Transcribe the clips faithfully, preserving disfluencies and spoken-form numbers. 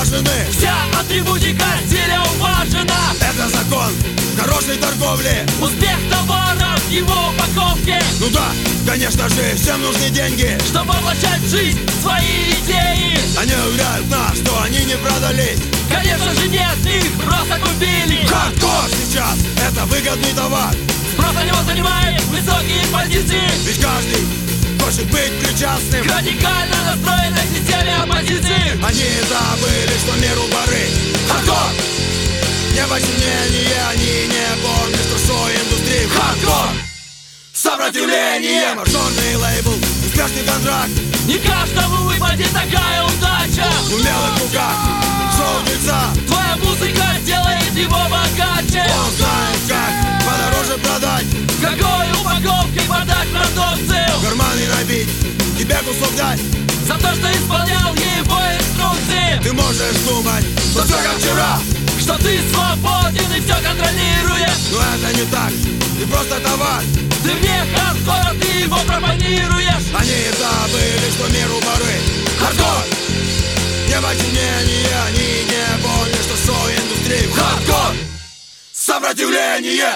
обезображены. Вся атрибутика стиля уважена. Это закон хорошей торговли. Успех товара в его упаковке. Ну да, конечно же, всем нужны деньги, чтобы воплощать в жизнь свои идеи. Они уверяют нас, что они не продались. Конечно же нет, их просто купили. Хардкор сейчас — это выгодный товар. Спрос на него занимает высокие позиции. Ведь каждый хочет быть причастным к радикально настроенной системе оппозиции. Они забыли, что мир у поры. Хардкор! Небо темнение, они не помнят, что шоу-индустрия. Хардкор! Сопротивление! Мажорный лейбл, успешный контракт. Не каждому выпадет такая удача. В умелых руках шоу-дельца. Твоя музыка сделает его богаче. Он знает, как подороже продать. В какой упаковке подать продукцию. Карманы набить, тебе кусок дать. За то, что исполнял его инструкции. Ты можешь думать, что все как вчера, что ты свободен и все контролируешь. Но это не так, ты просто товар. Ты вне хардкора, ты его пропагандируешь. Они забыли, что мир у поры. Хардкор! Небо темнение, они не помнят, что шоу-индустрия. Хардкор! Сопротивление!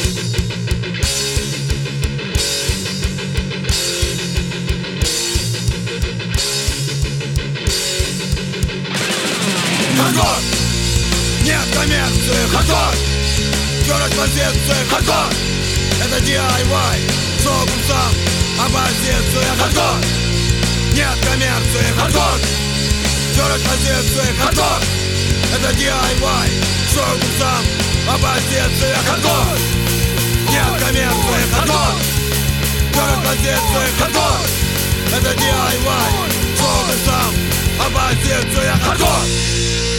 Хардкор! Нет коммерции! Хардкор! Скорость позиции! Хардкор! Это ди ай вай! Шоу сам! Оппозиция! Хардкор! Нет коммерции! Хардкор! Скорость позиции! Хардкор! Это ди ай вай! Шоу сам! Оппозиция! Хардкор! Нет коммерции! Хардкор! Скорость позиции! Хардкор! Это ди ай вай! Шоу сам! Оппозиция! Хардкор!